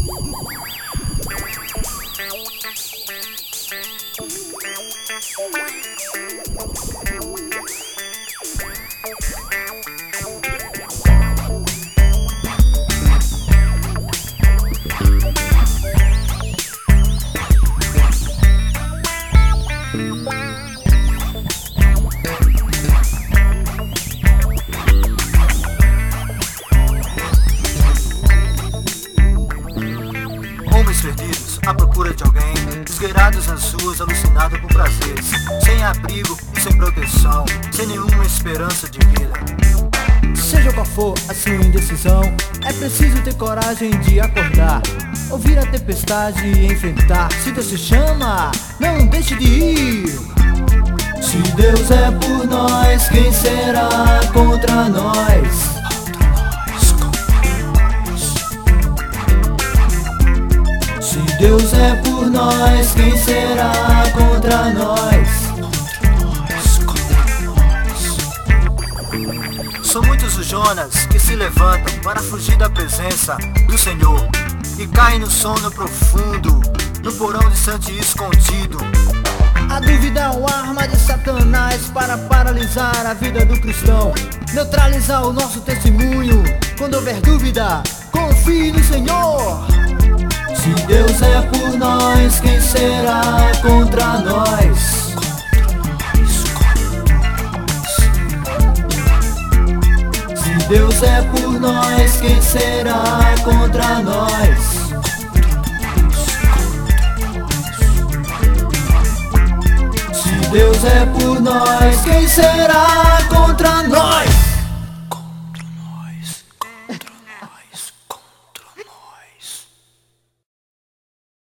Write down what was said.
Homens perdidos à procura de alguém, esgueirados nas ruas, alucinados por prazeres, sem abrigo e sem proteção, sem nenhuma esperança de vida. Seja qual for a sua indecisão, é preciso ter coragem de acordar, ouvir a tempestade e enfrentar. Se Deus te chama, não deixe de ir. Se Deus é por nós, quem será contra nós? Se Deus é por nós, quem será contra nós? São muitos os Jonas que se levantam para fugir da presença do Senhor e caem no sono profundo, no porão distante e escondido. A dúvida é uma arma de Satanás para paralisar a vida do cristão, neutralizar o nosso testemunho. Quando houver dúvida, confie no Senhor. Se Deus é por nós, quem será contra nós? Se Deus é por nós, quem será contra nós? Se Deus é por nós, quem será